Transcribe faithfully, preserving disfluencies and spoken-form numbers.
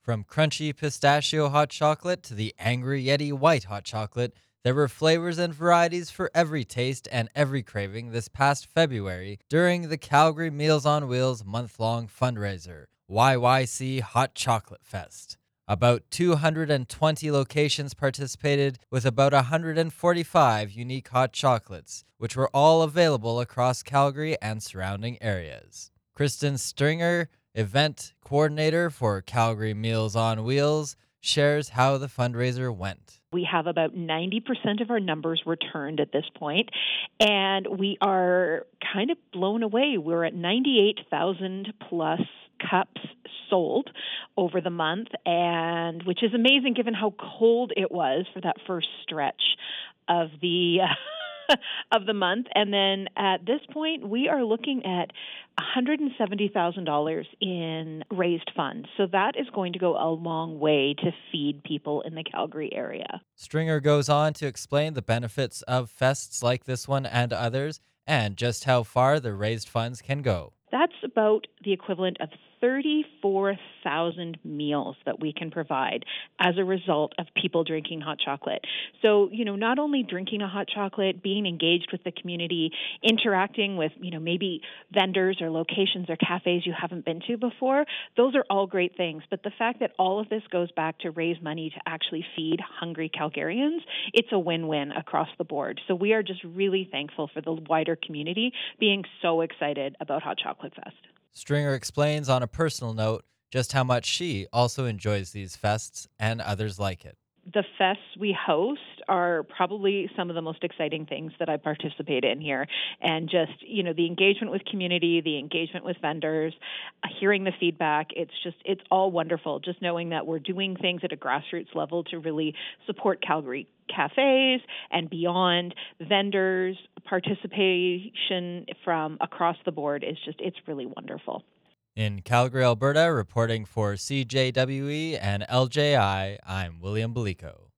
From crunchy pistachio hot chocolate to the angry Yeti white hot chocolate, there were flavors and varieties for every taste and every craving this past February during the Calgary Meals on Wheels month long fundraiser, Y Y C Hot Chocolate Fest. About two hundred twenty locations participated with about one hundred forty-five unique hot chocolates, which were all available across Calgary and surrounding areas. Kristen Stringer, event coordinator for Calgary Meals on Wheels, shares how the fundraiser went. We have about ninety percent of our numbers returned at this point, and we are kind of blown away. We're at ninety-eight thousand plus cups sold over the month, and which is amazing given how cold it was for that first stretch of the of the month. And then at this point, we are looking at one hundred seventy thousand dollars in raised funds. So that is going to go a long way to feed people in the Calgary area. Stringer goes on to explain the benefits of fests like this one and others, and just how far the raised funds can go. That's about the equivalent of thirty-four thousand meals that we can provide as a result of people drinking hot chocolate. So, you know, not only drinking a hot chocolate, being engaged with the community, interacting with, you know, maybe vendors or locations or cafes you haven't been to before, those are all great things. But the fact that all of this goes back to raise money to actually feed hungry Calgarians, it's a win-win across the board. So we are just really thankful for the wider community being so excited about Hot Chocolate Fest. Stringer explains on a personal note just how much she also enjoys these fests and others like it. The fests we host are probably some of the most exciting things that I participate in here. And just, you know, the engagement with community, the engagement with vendors, uh, hearing the feedback, it's just, it's all wonderful. Just knowing that we're doing things at a grassroots level to really support Calgary cafes and beyond, vendors, participation from across the board is just, it's really wonderful. In Calgary, Alberta, reporting for C J W E and L J I, I'm William Belico.